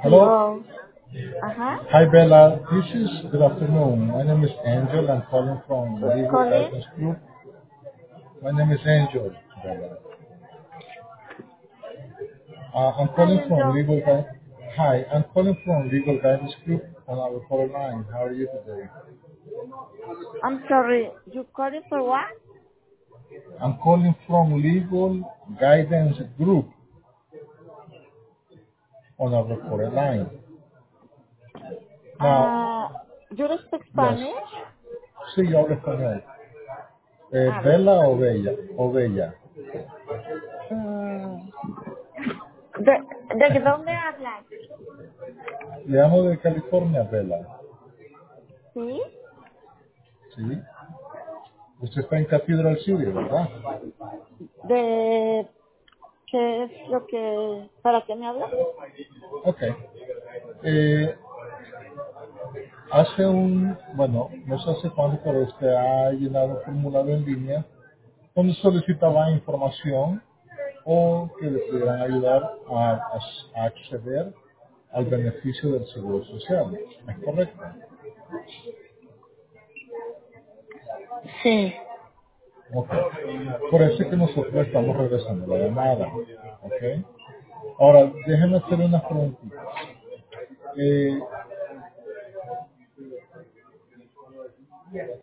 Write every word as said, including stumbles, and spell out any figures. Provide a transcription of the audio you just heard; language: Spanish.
Hello. Hello. Ajá. Hi, Bella. This is good afternoon. My name is Angel. I'm calling from Who's Legal calling? Guidance Group. My name is Angel, Bella. Uh, I'm Hi, calling from Angel. Legal Guidance. Hi, I'm calling from Legal Guidance Group on our call line. How are you today? I'm sorry. You calling for what? I'm calling from Legal Guidance Group on our call line. Now, Uh, you don't speak yes, Spanish? sí, yo hablo español. Eh, A ver. Bella o Bella, o Bella. Mm, ¿De, ¿De dónde hablas? Le llamo de California, Bella. ¿Sí? ¿Sí? Usted está en Cathedral City, ¿verdad? ¿De qué es lo que... ¿Para qué me hablas? Ok. Eh, hace un, bueno, no sé hace cuánto, pero usted ha llenado un formulario en línea donde solicitaba información o que le pudieran ayudar a, a- a acceder al beneficio del seguro social. ¿Es correcto? Sí. Ok. Por eso es que nosotros estamos regresando la llamada. Ok. Ahora, déjeme hacer unas preguntitas. Eh,